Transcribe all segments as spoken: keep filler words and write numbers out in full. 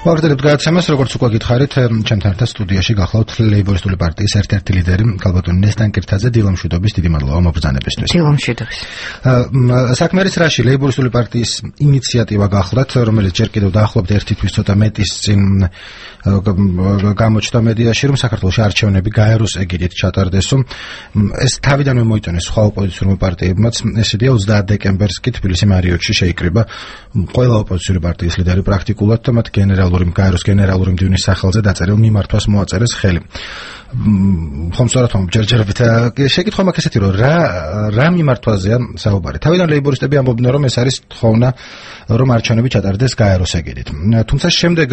ვაგრძელებთ გადაცემას, როგორც უკვე გითხარით, ჩემთან ერთად სტუდიაში გახლავთ ლეიბორისტული პარტიის ერთ-ერთი ლიდერი ქალბატონი ნესტან კირთაძე. დილამშვიდობის, დიდი მადლობა მობრძანებისთვის. დილამშვიდობის. საქმე არის რაში? ლეიბორისტული პარტიის ინიციატივა გახლავთ, რომელიც ჯერ კიდევ დაახლოებით ერთი თვის ცოტა მეტის წინ გამოჩნდა მედიაში, რომ საქართველოში არჩევნები გაეროს ეგიდით ჩატარდესო. ეს თავიდანვე მოიტანეს სხვა ოპოზიციური პარტიებმაც. ეს იდეა ოცდაათ დეკემბერს კი თბილისის მარიოტში შეიკრიბა ყველა ოპოზიციური პარტიის ლიდერი პრაქტიკულად და მათ გენერალური გაეროს გენერალური მდივნის სახელზე დაწერილ მიმართვას მოაწერეს ხელი. ხომ სწორად ხომ ჯერჯერობით შეკითხვა მაქვს ესეთი, რომ რა რა მიმართვაზეა საუბარი. თავიდან ლეიბორისტები ამბობდნენ, რომ ეს არის თხოვნა, რომ არჩევნები ჩატარდეს გაეროს ეგიდით. თუმცა შემდეგ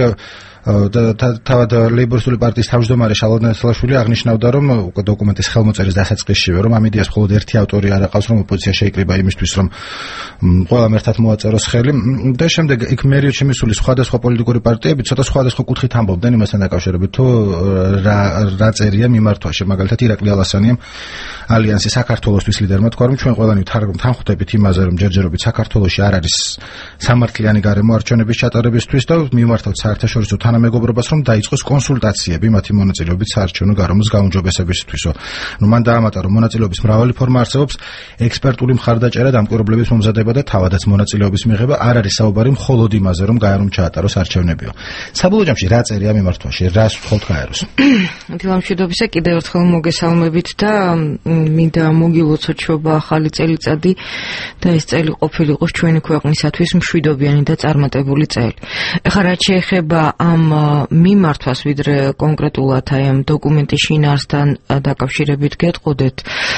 თავად ლეიბორისტული პარტიის თავმჯდომარე შალვა ნათელაშვილი აღნიშნავდა, რომ უკვე დოკუმენტის ხელმოწერის დასაწყისშივე, რომ ამ იდეას მხოლოდ ერთი ავტორი არ აყავს, რომ ოპოზიცია შეიკრიბა იმისთვის, რომ ყველამ ერთად მოაწეროს ხელი. და შემდეგ იქ მერიოდში მისული სხვადასხვა პოლიტიკური პარტიები ცოტა სხვადასხვა კუთხით ამბობდნენ იმასთან დაკავშირებით, თუ რა რა წერია მიმართვაში. მაგალითად ირაკლი ალასანიამ ალიანსი საქართველოსთვის ლიდერმა თქვა, რომ ჩვენ ყველანი თანხმდებით იმაზე, რომ ჯერჯერობით საქართველოში არ არის სამართლიანი გარემო არჩევნების ჩატარებისთვის და მიმართავთ საერთაშორისო თანამეგობრობას, რომ დაიწყოს კონსულტაციები მათი მონაწილეობით საარჩევნო გარემოს გაუმჯობესებისთვისო. ნუ მან დაამატა, რომ მონაწილეობის მრავალი ფორმა არსებობს, ექსპერტული მხარდაჭერა, დამკვირვებლების მომზადება და თავადაც მონაწილეობის მიღება. არ არის საუბარი მხოლოდ იმაზე, რომ გაერომ ჩაატაროს არჩევნებიო. საბოლოო ჯამში რა წერია მიმართვაში? რას ვთხოვთ გაეროს? დილამშვიდობისა, კიდევ ერთხელ მოგესალმებით და მინდა მოგილოცოთ შობა ახალი წელიწადი და ეს წელი ყოფილიყოს ჩვენი ქვეყნისათვის მშვიდობიანი და წარმატებული წელი. ეხლა რაც შეეხება ამ მიმართვას, ვიდრე კონკრეტულად აი ამ დოკუმენტის შინაარსთან დაკავშირებით გეტყოდეთ,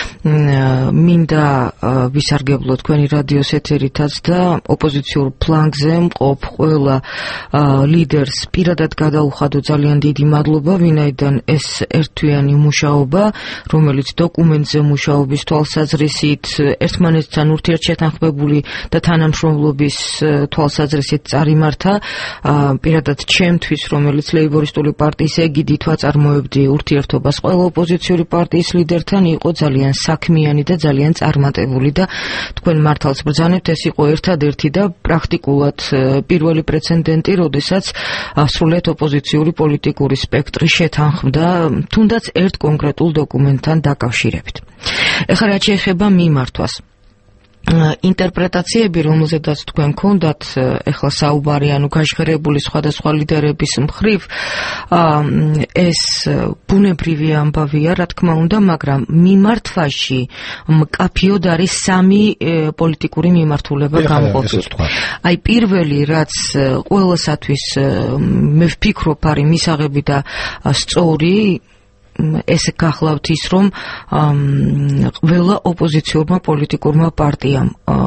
მინდა ვისარგებლო თქვენი რადიოს ეთერითაც და ოპოზიციურ ფლანგზე მყოფ ყველა ლიდერს პირადად გადაუხადო ძალიან დიდი მადლობა, ვინაიდან ეს ერთთვიანი მუშაობა, რომელიც დოკუმენტზე მუშაობის თვალსაზრისით ერთმანეთთან ურთიერთშეთანხმებული და თანამშრომლობის თვალსაზრისით წარიმართა, პირადად ჩემთვის, რომელიც ლეიბორისტული პარტიის ეგიდით ვაწარმოებდი ურთიერთობას ყველა ოპოზიციური პარტიის ლიდერთან, იყო ძალიან საქმიანი და ძალიან წარმატებული და თქვენ მართალს ბრძანებთ, ეს იყო ერთადერთი და პრაქტიკულად პირველი პრეცედენტი, როდესაც სრულად ოპოზიციური პოლიტიკური სპექტრი შეთანხმდა თუნდაც ერთ კონკრეტულ დოკუმენტთან დაკავშირებით. ეხლა რაც შეეხება მიმართვას, ინტერპრეტაციები, რომელზედაც თქვენ გქონდათ ეხლა საუბარი, ანუ გაჟღერებული სხვადასხვა ლიდერების მხრივ, ეს ბუნებრივი ამბავია, რა თქმა უნდა, მაგრამ მიმართვაში მკაფიოდ არის სამი პოლიტიკური მიმართულება გამოყოფილი. აი პირველი, რაც ყველასათვის მე ვფიქრობ არის მისაღები და სწორი, ეს გახლავთ ის, რომ ყველა ოპოზიციურმა პოლიტიკურმა პარტიამ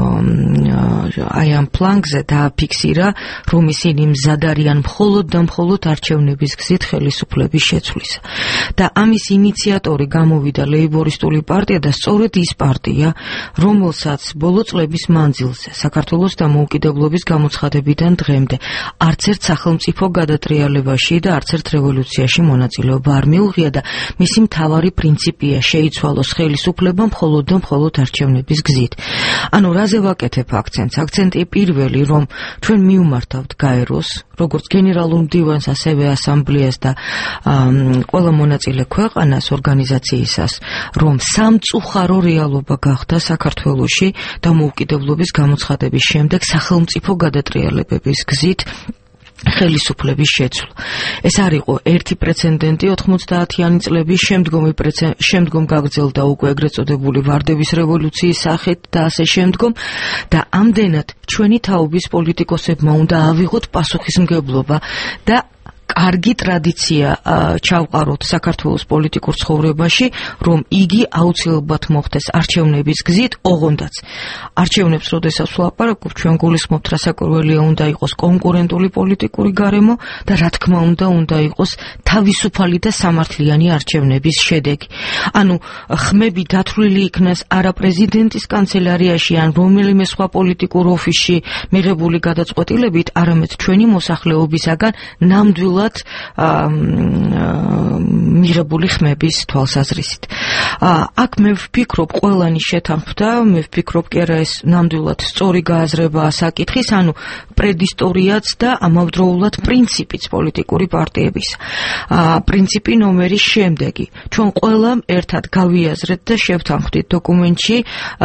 აი ამ ფლანგზე დააფიქსირა, რომ ისინი მზად არიან მხოლოდ და მხოლოდ არჩევნების გზით ხელისუფლების შეცვლისა. და ამის ინიციატორი გამოვიდა ლეიბორისტული პარტია და სწორედ ის პარტია, რომელსაც ბოლო წლების მანძილზე საქართველოს დამოუკიდებლობის გამოცხადებიდან დღემდე არც ერთ სახელმწიფო გადატრიალებაში და არც ერთ რევოლუციაში მონაწილეობა არ მიუღია და მისი მთავარი პრინციპია შეიცვალოს ხელისუფლება მხოლოდ და მხოლოდ არჩევნების გზით. ანუ რაზე ვაკეთებ აქცენტს? აქცენტი პირველი, რომ ჩვენ მივმართავთ გაეროს, როგორც გენერალურ მდივანს, ასევე ასამბლეას და ყველა მონაწილე ქვეყანას ორგანიზაციისას, რომ სამწუხარო რეალობა გახდა საქართველოში დამოუკიდებლობის გამოცხადების შემდეგ სახელმწიფო გადატრიალებების გზით ხელისუფლების შეცვლა. ეს არ იყო ერთი პრეცედენტი ოთხმოცდაათიანი წლების შემდგომი შემდგომ გაგრძელდა უკვე ეგრეთ წოდებული ვარდების რევოლუციის სახით და ასე შემდგომ და ამდენად ჩვენი თაობის პოლიტიკოსებმა უნდა ავიღოთ პასუხისმგებლობა და კარგი ტრადიცია ჩავყაროთ საქართველოს პოლიტიკურ ცხოვრებაში, რომ იგი აუცილებლად მოხდეს არჩევნების გზით, ოღონდაც არჩევნებს როდესაც ვლაპარაკობ, ჩვენ გულისხმობთ, რასაკვირველია უნდა იყოს კონკურენტული პოლიტიკური გარემო და რა თქმა უნდა უნდა იყოს თავისუფალი და სამართლიანი არჩევნების შედეგი. ანუ ხმები დათვლილი იქნას არა პრეზიდენტის კანცელარიაში ან რომელიმე სხვა პოლიტიკურ ოფისში მიღებული გადაწყვეტილებით, არამედ ჩვენი მოსახლეობისაგან ნამდვილად ნამდვილად მიღებული ხმების თვალსაზრისით. აქ მე ვფიქრობ, ყველანი შეთანხმდა, მე ვფიქრობ კი არა ეს ნამდვილად სწორი გააზრებაა საკითხის, ანუ პრედისტორიაც და ამავდროულად პრინციპიც პოლიტიკური პარტიების. პრინციპი ნომერი შემდეგი. ჩვენ ყველამ ერთად გავიაზრეთ და შევთანხმდით დოკუმენტში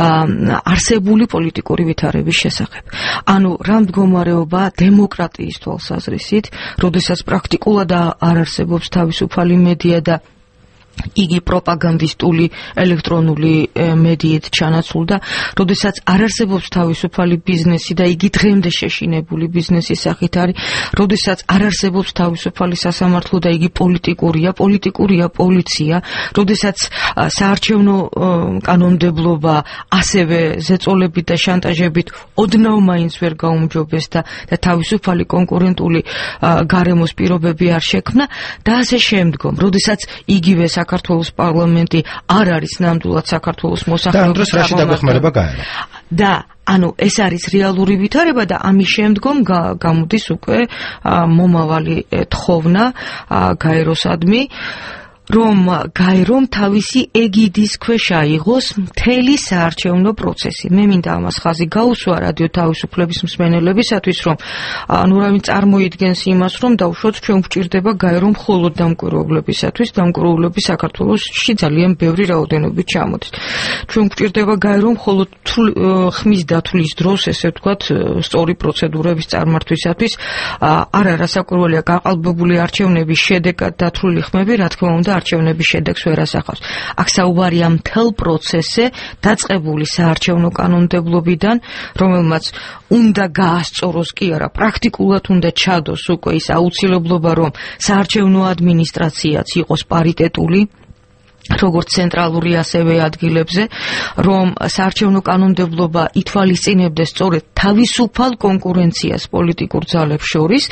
არსებული პოლიტიკური ვითარების შესახებ. ანუ რა მდგომარეობაა დემოკრატიის თვალსაზრისით, როდესაც პრაქტიკულად არ არსებობს თავისუფალი მედია და იგი პროპაგანდისტული ელექტრონული მედიით ჩანაცვლდა, როდესაც არ არსებობს თავისუფალი ბიზნესი და იგი დღემდე შეშინებული ბიზნესის სახით არის, როდესაც არ არსებობს თავისუფალი სასამართლო და იგი პოლიტიკურია, პოლიტიკურია პოლიცია, როდესაც საარჩევნო კანონმდებლობა ასევე ზეწოლებით და შანტაჟებით ოდნავ მაინც ვერ გაუმჯობესდა და თავისუფალი კონკურენტული გარემოს პირობები არ შექმნა და ასე შემდგომ, როდესაც იგივე საქართველოს პარლამენტი არ არის ნამდვილად საქართველოს მოსახლეობის და ამ დროს რაში დაგვეხმარება გაერო. და ანუ ეს არის რეალური ვითარება და ამის შემდგომ გამოდის უკვე მომავალი თხოვნა გაეროსადმი, რომ გაერომ თავისი ეგიდის ქვეშ აიღოს მთელი საარჩევნო პროცესი. მე მინდა ამას ხაზი გაუსვა რადიო თავისუფლების მსმენელებისათვის, რომ ანუ რა ვინ წარმოიდგენს იმას, რომ დაუშვოთ ჩვენ გვჭირდება გაერო მხოლოდ დამკვირვებლებისათვის, დამკვირვებლები საქართველოში ძალიან ბევრი რაოდენობით ჩამოდის. ჩვენ გვჭირდება გაერო მხოლოდ ხმის დათვლის დროს, ესე ვთქვათ, სწორი პროცედურების წარმართვისათვის, არა რასაკვირველია გაყალბებული არჩევნების შედეგად დათვლილი ხმები, რა თქმა უნდა არჩევნების შედეგს ვერ ასახავს. აქ საუბარია მთელ პროცესზე დაწყებული საარჩევნო კანონმდებლობიდან, რომელმაც უნდა გაასწოროს კი არა, პრაქტიკულად უნდა ჩადოს უკვე ის აუცილებლობა, რომ საარჩევნო ადმინისტრაციაც იყოს პარიტეტული, როგორც ცენტრალური ასევე ადგილებზე, რომ საარჩევნო კანონმდებლობა ითვალისწინებდეს სწორედ თავისუფალ კონკურენციას პოლიტიკურ ძალებს შორის,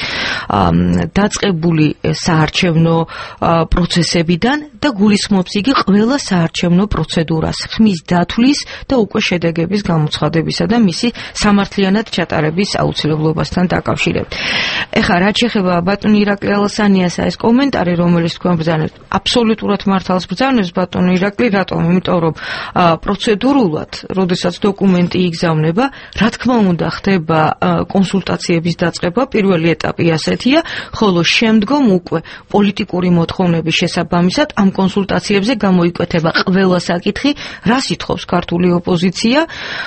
დაწყებული საარჩევნო პროცესებიდან და გულისხმობს იგი ყველა საარჩევნო პროცედურას, ხმის დათვლის და უკვე შედეგების გამოცხადებისა და მისი სამართლიანად ჩატარების აუცილებლობასთან დაკავშირებით. ეხლა რაც შეეხება ბატონ ირაკლი ალასანიას ეს კომენტარი, რომელიც თქვენ ბრძანებთ, აბსოლუტურად მართალს ბრძანებს ბატონო ირაკლი, რატომ? იმიტომ რომ პროცედურულად, როდესაც დოკუმენტი იგზავნება, რა თქმა უნდა ხდება კონსულტაციების დაწყება, პირველი ეტაპი ასეთია, ხოლო შემდგომ უკვე პოლიტიკური მოთხოვნების შესაბამისად ამ კონსულტაციებზე გამოიკვეთება ყველა საკითხი, რას ითხოვს ქართული ოპოზიცია,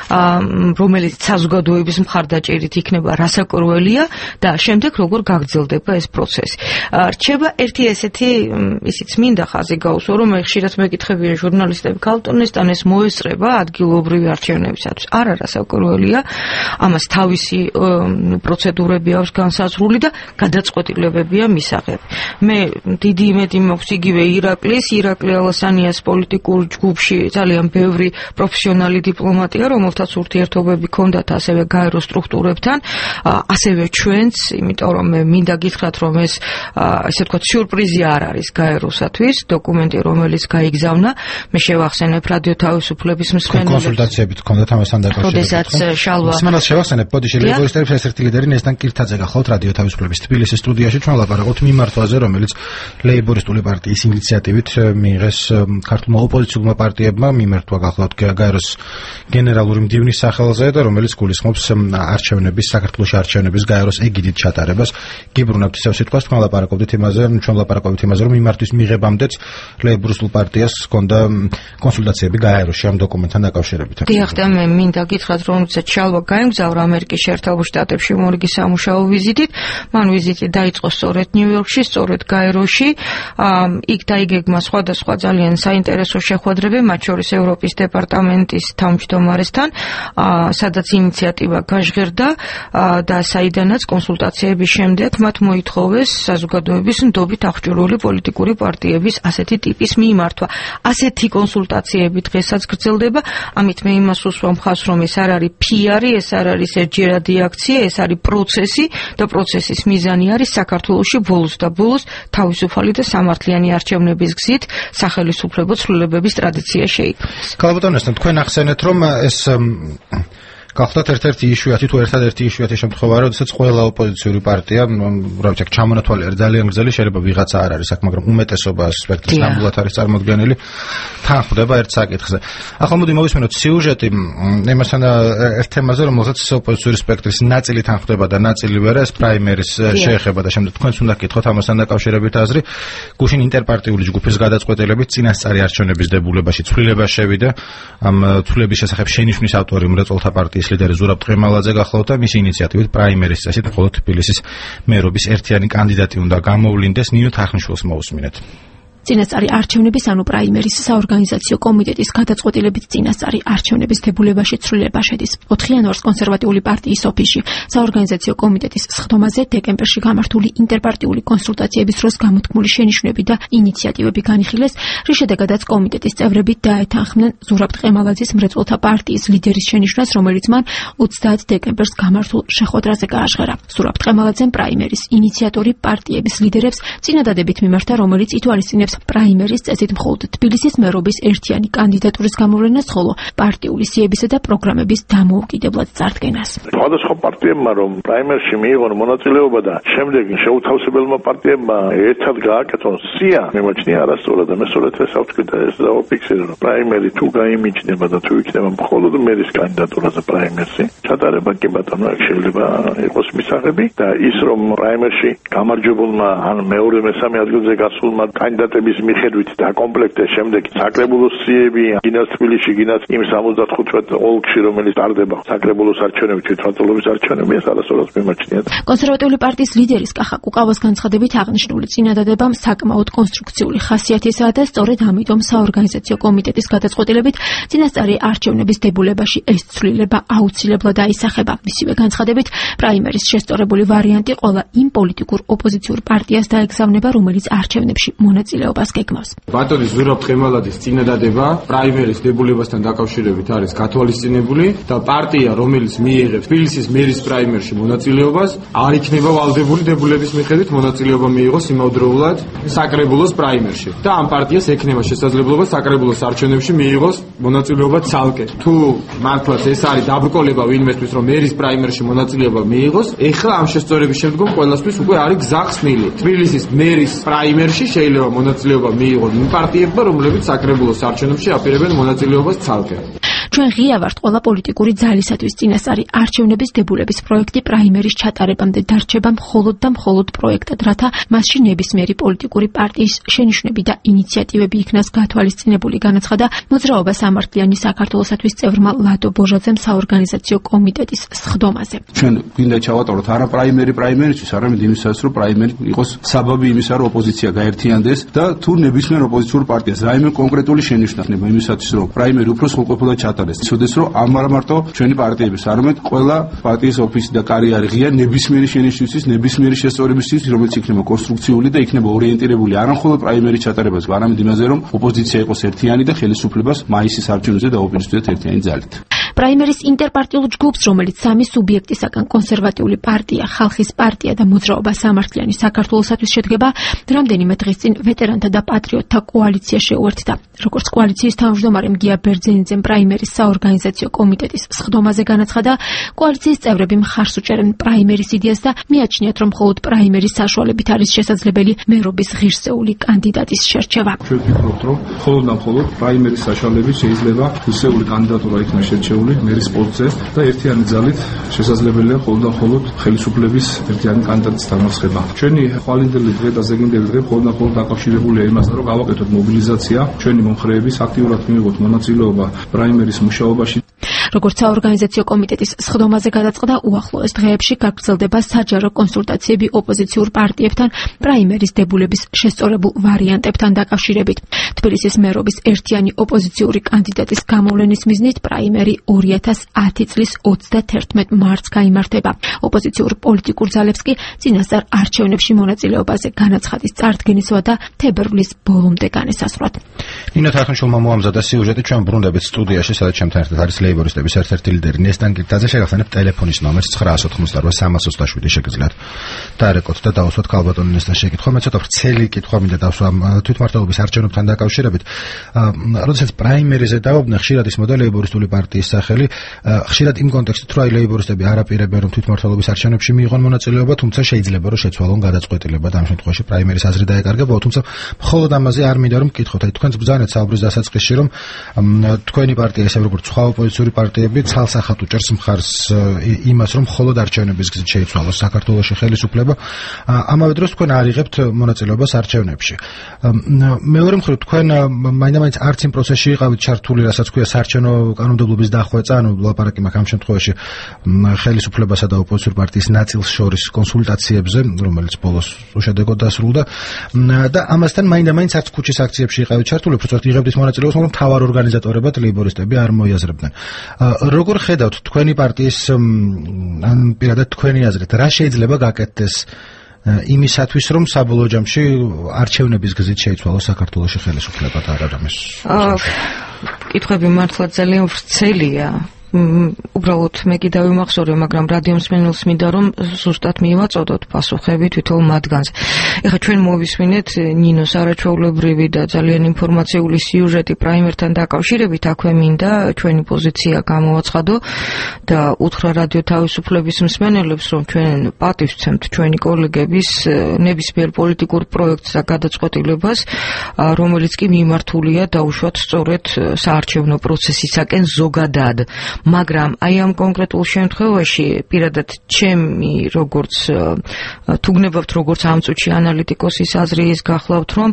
რომელიც საზოგადოების მხარდაჭერით იქნება რასაკვირველია და შემდეგ როგორ გაგრძელდება ეს პროცესი. რჩება ერთი ესეთი, ისიც მინდა ხაზი გაუსვა, რომ ხშირად მეკითხებიან ჟურნალისტები, ქალტონესთან ეს მოესწრება ადგილობრივი არჩევნებისათვის. არა რასაკვირველია, ამას თავისი პროცედურები აქვს განსაზღვრული და გადაწყვეტილებებია მისაღები. მე დიდი იმედი მაქვს იგივე ირაკლის, ირაკლი ალასანიას პოლიტიკურ ჯგუფში ძალიან ბევრი პროფესიონალი დიპლომატია, რომელთაც ურთიერთობები ჰქონდათ ასევე გაერო სტრუქტურებთან, ასევე ჩვენც, იმიტომ რომ მე მინდა გითხრათ, რომ ეს ესე ვთქვათ სიურპრიზი არ არის გაეროსათვის, დოკუმენტი რომელიც გაიგზავნა, მე შევახსენებ რადიო თავისუფლების მსმენელებს. კონსულტაციებით ჰქონდათ ამასთან დაკავშირებით. როდესაც შალვა მსმენელს შევახსენებ, ბოდიში ლეიბორისტების ერთ-ერთი ლიდერი ნესტან კირთაძე გახლავთ რადიო თავისუფლების თბილისის სტუდიაში, ჩვენ ვლაპარაკობთ მიმართვაზე, რომელიც ლეიბორისტული პარტიის ინიციატივით მიიღეს ქართულმა ოპოზიციურმა პარტიებმა, მიმართვა გახლავთ გაეროს გენერალური მდივნის სახელზე და რომელიც გულისხმობს არჩევნების, საქართველოს არჩევნების გაეროს ეგიდით ჩატარებას. გიბრუნებთ ისევ სიტყვას, თქვენ ვლაპარაკობთ იმაზე, ჩვენ ვლაპარაკობთ იმაზე, რომ მიმართვის მიღებამდეც ლეიბორისტულ პარტიას ჰქონდა კონსულტაციები გაეროში ამ დოკუმენტთან დაკავშირებით. დიახ, და მე მინდა გითხრათ, რომ როდესაც შალვა გაემგზავრა ამერიკის შეერთებულ შტატებში მორიგი სამუშაო ვიზიტით, მან ვიზიტი დაიწყო სწორედ ნიუ-იორკში, სწორედ გაეროში, იქ დაიგეგმა სხვადასხვა ძალიან საინტერესო შეხვედრები, მათ შორის ევროპის დეპარტამენტის თავმჯდომარესთან, სადაც ინიციატივა გაჟღერდა და საიდანაც კონსულტაციების შემდეგ მათ მოითხოვეს საზოგადოების ნდობით აღჭურვილი პოლიტიკური პარტიების ასეთი ტიპის მიმართვა. ასეთი კონსულტაციები დღესაც გრძელდება, ამით მე იმას უსვამ ხაზს, რომ ეს არ არის პიარი, ეს არ არის ერთჯერადი აქცია, ეს არის პროცესი და პროცესის მიზანი არის საქართველოში ბოლოს და ბოლოს თავისუფალი და სამართლიანი არჩევნების გზით სახელისუფლებო ცვლილებების ტრადიცია შეიქმნას. ქალბატონესთან თქვენ ახსენეთ, რომ ეს გახლავთ ერთ-ერთი იშვიათი თუ ერთადერთი იშვიათი შემთხვევა, როდესაც ყველა ოპოზიციური პარტია, რა ვიცი, ჩამონათვალი არის ძალიან გრძელი, შეიძლება ვიღაცა არ არის აქ, მაგრამ უმეტესობა სპექტრის ნამდვილად არის წარმოდგენილი, თან ხვდება ერთ საკითხზე. ახლა მოდი მოვისმენოთ სიუჟეტი იმასთან ერთ თემაზე, რომელსაც ოპოზიციური სპექტრის ნაწილი თან ხვდება და ნაწილი ვერა, ეს პრაიმერის შეეხება და შემდეგ თქვენს უნდა გითხოთ ამასთან დაკავშირებით აზრი. გუშინ ინტერპარტიული ჯგუფის გადაწყვეტილებით წინასწარი არჩევნების დებულებაში ცვლილება შევიდა. ამ ცვლილების შესახებ შენიშვნის ავტორი მრეწველთა პარტიის ლიდერი ზურაბ ტყემალაძე გახლავთ და მისი ინიციატივით პრაიმერის წესით მხოლოდ თბილისის მერობის ერთიანი კანდიდატი უნდა გამოვლინდეს. ნინო თახნიშვილს მოусმინეთ. წინასწარი არჩევნების ანუ პრაიმერის საორგანიზაციო კომიტეტის გადაწყვეტილებით წინასწარი არჩევნების დებულებაში ცვლილება შედის. ოთხი იანვარს კონსერვატიული პარტიის ოფისში საორგანიზაციო კომიტეტის სხდომაზე დეკემბერში გამართული ინტერპარტიული კონსულტაციების დროს გამოთქმული შენიშვნები და ინიციატივები განიხილეს, რის შედეგადაც კომიტეტის წევრები დაეთანხმნენ ზურაბ ტყემალაძის მრეწველთა პარტიის ლიდერის შენიშვნას, რომელიც მან ოცდაათ დეკემბერს გამართულ შეხვედრაზე გააჟღერა. ზურაბ ტყემალაძემ პრაიმერის ინიციატორი პარტიების ლიდერებს წინადადებით მიმართა, რომელიც ითვალისწინებს პრაიმერის წესით მხოლოდ თბილისის მერობის ერთიანი კანდიდატურის გამოვლენას, ხოლო პარტიული სიებისა და პროგრამების დამოუკიდებლად წარდგენას. სხვადასხვა პარტიებმა რომ პრაიმერში მიიღონ მონაწილეობა და შემდეგ შეუთავსებელმა პარტიებმა ერთად გააკეთონ სია, მემაჩნია არასწორად და მე სწორედ ეს ავთქვი და ეს დავაფიქსირე, რომ პრაიმერი თუ გაიმიჯნება და თუ იქნება მხოლოდ მერის კანდიდატურაზე პრაიმერში, ჩატარება კი ბატონო შეიძლება იყოს მისაღები და ის რომ პრაიმერში გამარჯვებულმა ან მეორე მესამე ადგილზე გასულმა კანდიდატ მიხედვით დაკომპლექტეს შემდეგ საკრებულოს სიები გინას თბილისში, გინას იმ სამოცდახუთ ოლქში, რომელიც ტარდება საკრებულოს არჩევნები, თვითმმართველობის არჩევნები, ეს არასდროს მიმაჩნიათ. კონსერვატიული პარტიის ლიდერის კახა კუყავას განცხადებით აღნიშნული წინადადებამ საკმაოდ კონსტრუქციული ხასიათისაა და სწორედ ამიტომ საორგანიზაციო კომიტეტის გადაწყვეტილებით წინასწარი არჩევნების დებულებაში ეს ცვლილება აუცილებლად აისახება. მისივე განცხადებით პრაიმერის შესწორებული ვარიანტი ყველა იმ პოლიტიკურ ოპოზიციურ პარტიას დაეგზავნება, რომელიც არჩევნებში მონაწილეობს ბატონი ზურაბ ტყემალაძის წინადადება პრაიმერის დებულებასთან დაკავშირებით არის გათვალისწინებული და პარტია, რომელიც მიიღებს თბილისის მერის პრაიმერში მონაწილეობას, არ იქნება ვალდებული დებულების მიხედვით მონაწილეობა მიიღოს იმავდროულად საკრებულოს პრაიმერში და ამ პარტიას ექნება შესაძლებლობა საკრებულოს არჩევნებში მიიღოს მონაწილეობა ცალკე. თუ მართლაც ეს არის დაბრკოლება ვინმესთვის, რომ მერის პრაიმერში მონაწილეობა მიიღოს, ეხლა ამ შესწორების შემდგომ ყველასთვის უკვე არის გზა ხსნილი. თბილისის მერის პრაიმერში შეიძლება მონაწილეობა მიიღონ იმ პარტიებმა, რომლებიც საკრებულოს არჩევნებში აპირებენ მონაწილეობას ცალკე. ჩვენ ღია ვართ ყველა პოლიტიკური ძალისათვის წინასწარი არჩევნების დებულების პროექტი პრაიმერის ჩატარებამდე დარჩება მხოლოდ და მხოლოდ პროექტად, რათა მასში ნებისმიერი პოლიტიკური პარტიის შენიშვნები და ინიციატივები იქნას გათვალისწინებული, განაცხადა მოძრაობა სამართლიანი საქართველოსათვის წევრმა ლადო ბოჟაძემ საორგანიზაციო კომიტეტის სხდომაზე. ჩვენ გვინდა ჩავატაროთ არა პრაიმერი პრაიმერისთვის, არამედ იმისათვის, რომ პრაიმერი იყოს საბაბი იმისა, რომ ოპოზიცია გაერთიანდეს და თუ ნებისმიერ ოპოზიციურ პარტიას რაიმე კონკრეტული შენიშვნა ხდება იმისათვის, რომ პრაიმერი უფრო სრულყოფილად ჩატარდეს. იცოდეს, რომ არ მარტო ჩვენი პარტიების, არამედ ყველა პარტიის ოფისი და კარიერა ღია ნებისმიერი შენიშვნისთვის, ნებისმიერი შესწორებისთვის, რომელიც იქნება კონსტრუქციული და იქნება ორიენტირებული არა მხოლოდ პრაიმერის ჩატარებას, არამედ იმაზე, რომ ოპოზიცია იყოს ერთიანი და ხელისუფლებას მაისის არჩევნებზე დაუპირისპირდეს ერთიანი ძალით. პრაიმერის ინტერპარტიულ ჯგუფს, რომელიც სამი სუბიექტისაგან კონსერვატიული პარტია, ხალხის პარტია და მოძრაობა სამართლიანი საქართველოსათვის შედგება, რამდენიმე დღის წინ ვეტერანთა და პატრიოტთა კოალიცია შეუერთდა. როგორც კოალიციის თავმჯდომარემ გია ბერძენიძემ პრაიმერის საორგანიზაციო კომიტეტის სხდომაზე განაცხადა, კოალიციის წევრები მხარს უჭერენ პრაიმერის იდეას და მიაჩნიათ, რომ მხოლოდ პრაიმერის საშუალებით არის შესაძლებელი მერობის ღირსეული კანდიდატის შერჩევა. ჩვენ ვფიქრობთ, რომ მხოლოდ და მხოლოდ პრაიმერის საშუალებით შეიძლება ღირსეული კანდიდატურა იქნას შერჩეული მერის პოსტზე და ერთიანი ძალით შესაძლებელია მხოლოდ და მხოლოდ ხელისუფლების ერთიანი კანდიდატის დამარცხება. ჩვენი ხვალინდელი დღე და ზეგინდელი დღე მხოლოდ და მხოლოდ დაკავშირებულია იმასთან, რომ გავაკეთოთ მობილიზაცია, ჩვენი მომხრეების აქტიურად მიიღოთ მონაწილეობა პრაიმერის მუშაობაში. როგორც საორგანიზაციო კომიტეტის სხდომაზე გადაწყდა, უახლოეს დღეებში გაგრძელდება საჯარო კონსულტაციები ოპოზიციურ პარტიებთან პრაიმერის დებულების შესწორებულ ვარიანტებთან დაკავშირებით. თბილისის მერობის ერთიანი ოპოზიციური კანდიდატის გამოვლენის მიზნით პრაიმერი ორი ათას ათი წლის ოცდათერთმეტ მარტს გაიმართება. ოპოზიციურ პოლიტიკურ ძალებს კი წინასწარ არჩევნებში მონაწილეობაზე განაცხადის წარდგენისვა და თებერვლის ბოლომდე განესაზღვრათ. ნინო თახნიშვილმა მოამზადა სიუჟეტი, ჩვენ ბრუნდებით სტუდიაში, სადაც ჩემთან ერთად არის ლეიბორისტების ლეიბორისტების ერთ-ერთი ლიდერი ნესტან გიტაძე შეგახსენებთ ტელეფონის ნომერს nine ninety-eight三ოცდაშვიდი შეგიძლიათ დაერეკოთ და დაუსვათ ქალბატონ ნესტან შეკითხვა. მე ცოტა ვრცელი კითხვა მინდა დავსვა თვითმმართველობის არჩევნებთან დაკავშირებით. როდესაც პრაიმერიზე დავობდნენ, ხშირად ისმოდა ლეიბორისტული პარტიის სახელი, ხშირად იმ კონტექსტით, რომ ლეიბორისტები არ აპირებენ რომ თვითმმართველობის არჩევნებში მიიღონ მონაწილეობა, თუმცა შეიძლება რომ შეცვალონ გადაწყვეტილება და ამ შემთხვევაში პრაიმერის აზრი დაეკარგებოდა, თუმცა მხოლოდ ამაზე არ მინდა რომ მკითხოთ. აი თქვენს ბრძანეთ საუბრის დასაწყისში რომ თქვენი პარტია ისე როგორც სხვა ოპოზიციური პარტიები ცალსახად უჭერს მხარს იმას რომ მხოლოდ არჩევნების გზით შეიცვალოს საქართველოში ხელისუფლება, ამავე დროს თქვენ არ იღებთ მონაწილეობას არჩევნებში. მეორე მხრივ თქვენ მაინდა-მაინც არც იმ პროცესში იყავით ჩართული, რასაც ქვია საარჩევნო კანონმდებლობის დახვეწა, ანუ ლაპარაკი მაქვს ამ შემთხვევაში ხელისუფლებასა და ოპოზიციურ პარტიის ნაწილს შორის კონსულტაციებზე, რომელიც ბოლოს უშედეგოდ დასრულდა და ამასთან მაინდა-მაინც არც ქუჩის აქციებში იყავით ჩართული, უბრალოდ იღებდით მონაწილეობას, მაგრამ მთავარ ორგანიზატორებად ლეიბორისტები არ მოიაზრებდნენ. როგორ ხედავთ თქვენი პარტიის ან პირადად თქვენი აზრით, რა შეიძლება გაკეთდეს იმისათვის, რომ საბოლოო ჯამში არჩევნების გზით შეიცვალოს საქართველოში ხელისუფლება და არა ამის? კითხვები მართლა ძალიან ვრცელია. უბრალოდ მე კიდე ვიმახსოვრე, მაგრამ რადიო მსმენელს მინდა რომ ზუსტად მივაწოდოთ პასუხები თვითონ მათგანზე. ეხლა ჩვენ მოვისმინეთ ნინოს არაჩვეულებრივი და ძალიან ინფორმაციული სიუჟეტი პრაიმერთან დაკავშირებით, აქვე მინდა ჩვენი პოზიცია გამოვაცხადო და უთხრა რადიო თავისუფლების მსმენელებს, რომ ჩვენ პატივს ვცემთ ჩვენი კოლეგების ნებისმიერ პოლიტიკურ პროექტს და გადაწყვეტილებას, რომელიც კი მიმართულია დაუშვათ სწორედ საარჩევნო პროცესისაკენ ზოგადად. მაგრამ აი ამ კონკრეტულ შემთხვევაში პირადად ჩემი როგორც თუ გნებავთ როგორც ამ წუთში ანალიტიკოსის აზრი ის გახლავთ, რომ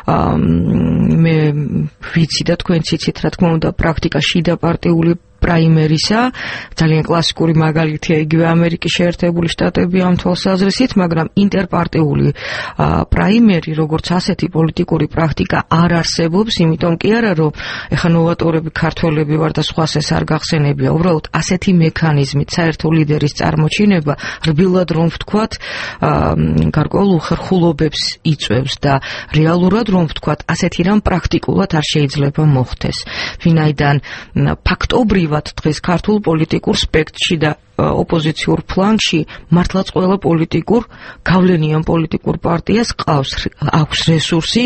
მე ვიცი და თქვენც იცით, რა თქმა უნდა, პრაქტიკა შიდა პარტიული პრაიმერისა, ძალიან კლასიკური მაგალითია იგივე ამერიკის შეერთებული შტატები ამ თვალსაზრისით, მაგრამ ინტერპარტიული პრაიმერი როგორც ასეთი პოლიტიკური პრაქტიკა არ არსებობს, იმიტომ კი არა, რომ ეხა ნოვატორები ქართველები ვარ და სხვას ეს არ გახსენებია, უბრალოდ ასეთი მექანიზმით საერთო ლიდერის წარმოჩინება რბილად რომ ვთქვათ, გარკვეულ უხერხულობებს იწვევს და რეალურად რომ ვთქვათ, ასეთი რამ პრაქტიკულად არ შეიძლება მოხდეს. ვინაიდან ფაქტობრივად დღეს ქართულ პოლიტიკურ სპექტრში და ოპოზიციურ ფლანგში მართლაც ყველა პოლიტიკურ გავლენიან პოლიტიკურ პარტიას ყავს აქვს რესურსი,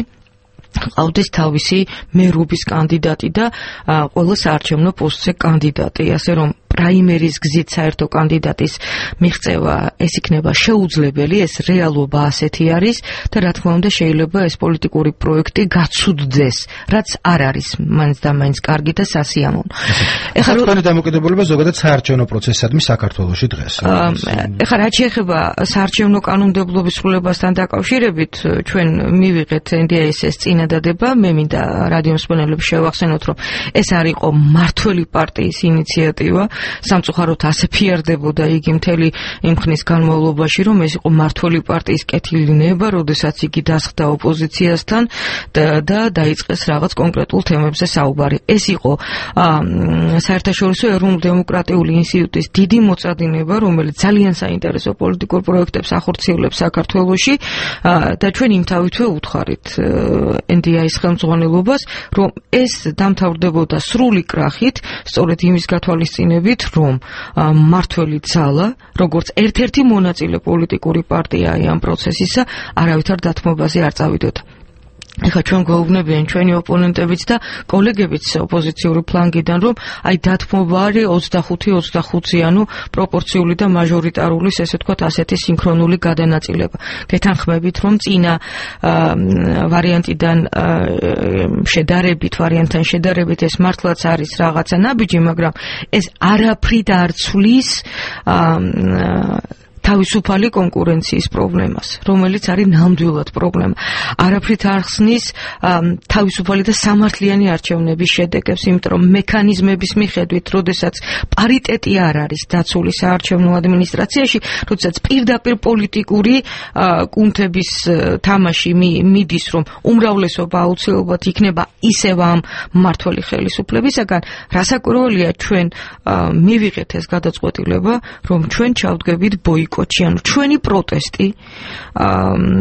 ყავდეს თავისი მერობის კანდიდატი და ყველა საარჩევნო პოსტზე კანდიდატი, ასე რომ პრაიმერის გზით საერთო კანდიდატის მიღწევა ეს იქნება შეუძლებელი, ეს რეალობა ასეთი არის და რა თქმა უნდა შეიძლება ეს პოლიტიკური პროექტი გაცუდდეს, რაც არ არის მაინც და მაინც კარგი და სასიამოვნო. ეხლა თქვენი დამოკიდებულება ზოგადად საარჩევნო პროცესისადმი საქართველოში დღეს. ეხლა რაც შეეხება საარჩევნო კანონმდებლობის სრულებასთან დაკავშირებით, ჩვენ მივიღეთ ენ დი эй ეს-ის წინადადება, მე მინდა რადიო მსმენელებს შევახსენოთ, რომ ეს არ იყო მმართველი პარტიის ინიციატივა, სამწუხაროდ ასე ფიარდებოდა იგი მთელი იმ ხნის განმავლობაში, რომ ეს იყო მმართველი პარტიის კეთილი ნება, როდესაც იგი დასხდა ოპოზიციასთან და დაიწყეს რაღაც კონკრეტულ თემებზე საუბარი. ეს იყო საერთაშორისო ეროვნულ-დემოკრატიული ინსტიტუტის დიდი მოწადინება, რომელიც ძალიან საინტერესო პოლიტიკურ პროექტებს ახორციელებს საქართველოში და ჩვენ იმთავითვე უთხარით ენ დი эй-ის ხელმძღვანელობას, რომ ეს დამთავრდებოდა სრული კრახით, სწორედ იმის გათვალისწინებით, რომ მმართველი ძალა, როგორც ერთ-ერთი მონაწილე პოლიტიკური პარტია ამ პროცესისა, არავითარ დათმობაზე არ წავიდოდა. ეხლა ჩვენ გვეუბნებიან ჩვენი ოპონენტებიც და კოლეგებიც ოპოზიციური ფლანგიდან, რომ აი დათმობა არის ოცდახუთი ოცდახუთიანუ პროპორციული და მაჟორიტარული, ესე ვთქვათ, ასეთი სინქრონული გადანაწილება. გეთანხმებით, რომ წინა ვარიანტიდან შედარებით, ვარიანტთან შედარებით ეს მართლაც არის რაღაცა ნაბიჯი, მაგრამ ეს არაფრით არ ცვლის თავისუფალი კონკურენციის პრობლემას, რომელიც არის ნამდვილად პრობლემა. არაფრით არ ხსნის თავისუფალი და სამართლიანი არჩევნების შედეგებს, იმიტომ რომ მექანიზმების მიხედვით, როდესაც პარიტეტი არ არის დაცული საარჩევნო ადმინისტრაციაში, როდესაც პირდაპირ პოლიტიკური კუნთების თამაში მიდის, რომ უმრავლესობა აუცილებლად იქნება ისევ ამ მმართველი ხელისუფლებისაგან, რასაკვირველია ჩვენ მივიღეთ ეს გადაწყვეტილება, რომ ჩვენ ჩავდგებით ბოიკოტში, ანუ ჩვენი პროტესტი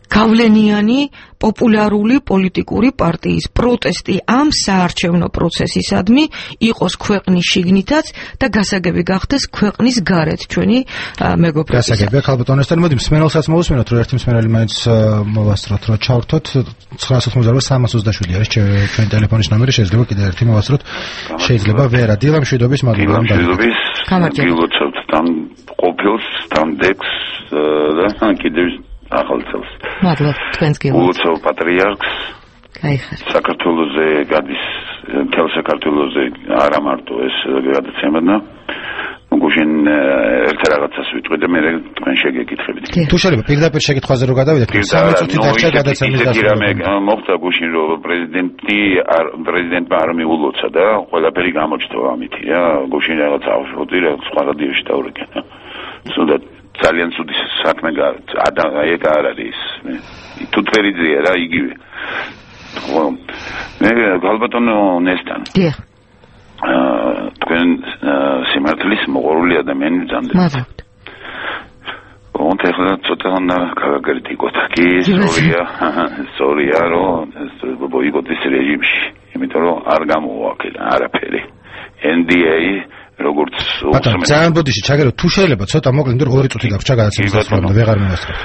გავლენიანი პოპულარული პოლიტიკური პარტიის პროტესტი ამ საარჩევნო პროცესისადმი იყოს ქვეყნის შიგნითაც და გასაგები გახდეს ქვეყნის გარეთ ჩვენი მეგობრებისა. გასაგებია ქალბატონესთან მოდი მსმენელსაც მოусმენოთ რომ ერთი მსმენელი მაინც მოვასწროთ რომ ჩავრთოთ ცხრაას ოცდაოთხ სამას ოცდაშვიდი არის ჩვენი ტელეფონის ნომერი შეიძლება კიდევ ერთი მოვასწროთ შეიძლება ვერა დილა მშვიდობის მადლობა რომ მშვიდობის გილოცავთ თან ყოფილს თან დექს და კიდევ ახალ წელს მადლობა თქვენს გილოცავთ ულოცავ პატრიარქს გაიხარ საქართველოზე გადის მთელ საქართველოზე არა მარტო ეს გადაცემა და გუშინ ერთ რაღაცას ვიტყვი და მე თქვენ შეგეკითხებით თუ შეიძლება პირდაპირ შეკითხვაზე რო გადავიდეთ სამი წუთი დარჩა გადაცემის დასრულება მოხდა გუშინ რომ პრეზიდენტი პრეზიდენტმა არ მიულოცა და ყველაფერი გამოჩნდა ამითი რა გუშინ რაღაც ავშოთი რა სხვა რადიოში დავრეკენ სულ ძალიან ცუდი საქმე აი ეგ არ არის თუ თვერიძეა რა იგივე ხო მე გალბატონო ნესტან დიახ თქვენ სიმართლის მოყოლი ადამიანი ვძანდებთ მადლობთ ოღონდ ახლა ცოტა უნდა გავაკრიტიკოთ კი სორია სორია რომ ბოიკოტის რეჟიმში იმიტომ რომ არ გამოუვაკელა არაფერი ენ დი ეი როგორც ბატონო ძალიან ბოდიში ჩაგერო თუ შეიძლება ცოტა მოკლედ იმიტომ რომ ორი წუთი გაქვს ჩაგადაცემის დასრულებამდე ვეღარ მივასწრებ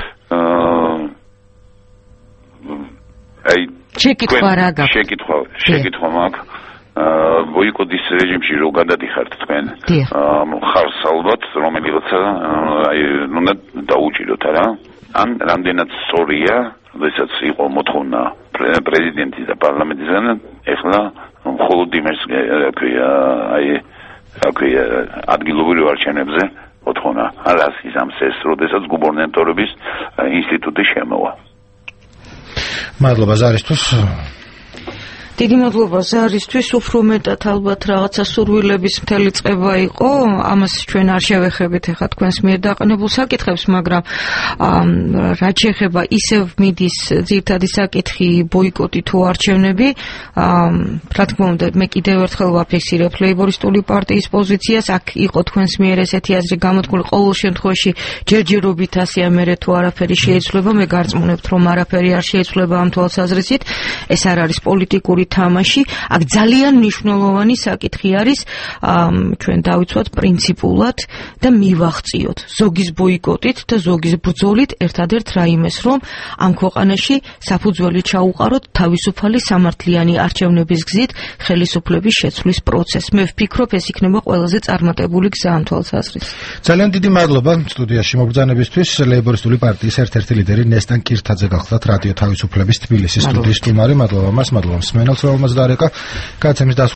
აი შეკითხვა რა გაქვს შეკითხვა შეკითხვა მაქვს ბოიკოტის რეჟიმში რო გადადიხართ თქვენ ხარს ალბათ რომელიღაცა აი უნდა დაუჭიროთ არა ან რამდენად სწორია როდესაც იყო მოთხოვნა პრეზიდენტის და პარლამენტისგან ეხლა მხოლოდ იმას ქვია აი აკვია ადგილობრივ არჩევნებზე მოთხოვნა ალას ისამს ეს როდესაც გუბერნატორების ინსტიტუტი შემოვა მადლობა ზარისთვის დიდი მადლობა ზარისთვის უფრო მეტად ალბათ რაღაცა სურვილების მთელი წყება იყო ამას ჩვენ არ შევეხებით ახლა თქვენს მიერ დაყენებულ საკითხებს მაგრამ რაც შეეხება ისევ მიდის ძირითადი საკითხი ბოიკოტი თუ არჩევნები რა თქმა უნდა მე კიდევ ერთხელ ვაფიქსირებ ლეიბორისტული პარტიის პოზიციას აქ იყო თქვენს მიერ ესეთი აზრი გამოთქმული ყოველ შემთხვევაში ჯერჯერობით ასეა მერე თუ არაფერი შეიცვლება მე გარწმუნებთ რომ არაფერი არ შეიცვლება ამ თვალსაზრისით ეს არ არის პოლიტიკური თამაში აქ ძალიან მნიშვნელოვანი საკითხი არის ჩვენ დავიცვათ პრინციპულად და მივახციოთ ზოგის ბოიკოტით და ზოგის ბრძოლით ერთადერთ რაიმეს რომ ამ ქვეყანაში საფუძველი ჩაუყაროთ თავისუფალი სამართლიანი არჩევნების გზით ხელისუფლების შეცვლის პროცესს მე ვფიქრობ ეს იქნება ყველაზე წარმატებული გზა ამ თვალსაზრისით ძალიან დიდი მადლობა სტუდიაში მობრძანებისთვის ლეიბორისტული პარტიის ერთ-ერთი ლიდერი ნესტან კირთაძე გახლდათ რადიო თავისუფლების თბილისის სტუდიის სტუმარი მადლობა მას მადლობა მსმენელს რომელმაც დარეკა გადაცემის